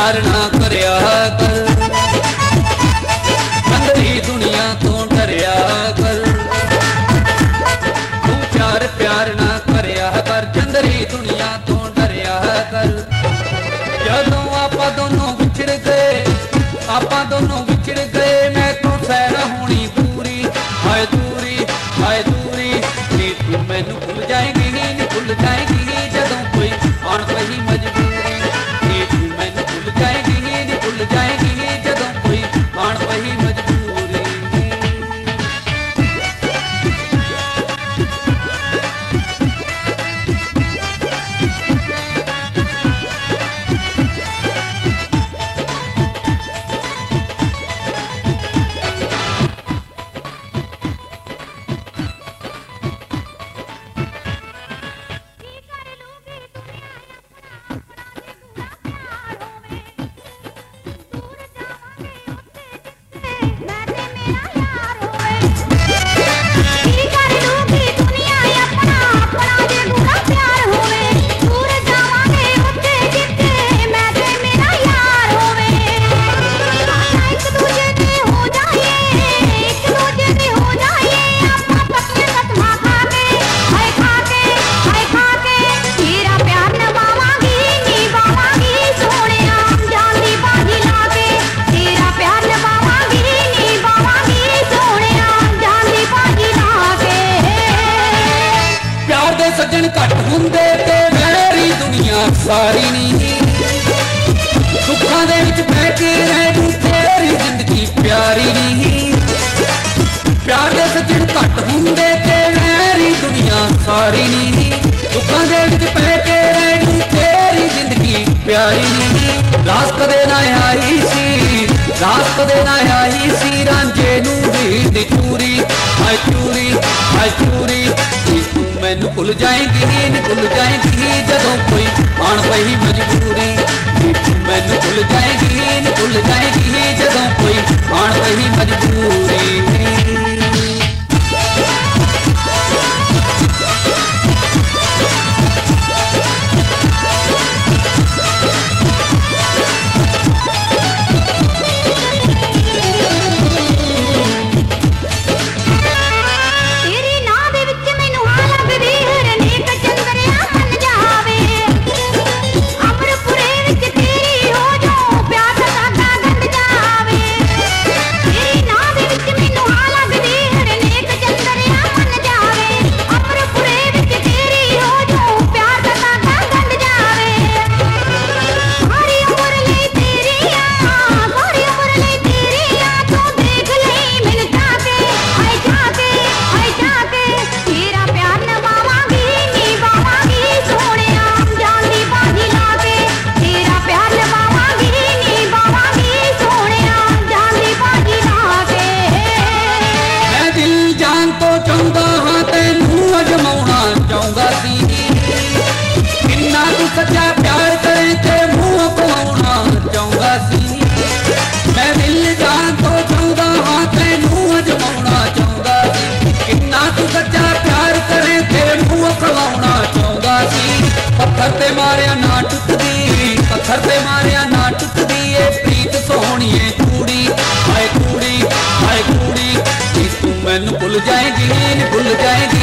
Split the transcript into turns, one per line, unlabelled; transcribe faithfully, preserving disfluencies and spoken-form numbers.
प्यार ना करया कर, गंदी दुनिया तो डरया कर। तू प्यार प्यार ना करया कर, चंदरी दुनिया तो डरया कर। जदों आपां दोनों विछड़ गए, आपां दोनों विछड़ गए, मैं तो सैर होनी दूरी, हाय दूरी हाय दूरी। नी तू मैनू भुल जाएगी, नी भुल जाएगी जदों कोई आण पई मजबूरी। नी तू मैनू भुल जाएगी, नी भुल जाएगी जदों कोई आण पई मजबूरी। सज्जन घट हुंदे ते मेरी दुनिया सारी नी। सुखां दे विच बह के रहनी तेरी जिंदगी प्यारी नी। प्यार दे सज्जन घट हुंदे ते मेरी दुनिया सारी नी। सुखां दे विच बह के रहनी तेरी जिंदगी प्यारी नी। रास कदे ना आई सी, रास कदे ना आई सी, रांझे नूं वीर दी चूरी, हाय चूरी हाय चूरी। मैनू भुल जाएगी, नी भुल जाएगी जदों कोई आण पई मजबूरी। मैनू भुल जाएगी, नी भुल जाएगी जदों कोई आण पई मजबूरी। सच्चा प्यार करे ते मुंह पवाउणा चाहुंदा सी। मैं दिल जान तो चाहुंदा हां तैनूं अजमाउणा चाहुंदा सी। किन्ना तू सच्चा प्यार करे ते मुंह पवाउणा चाहुंदा सी। पत्थर ते मारिया ना टुटदी, पत्थर ते मारिया ना टुटदी, ए प्रीत सोहणीए कूड़ी, हाय कूड़ी हाय कूड़ी। तू मैनूं भुल जाएगी, भुल जाएगी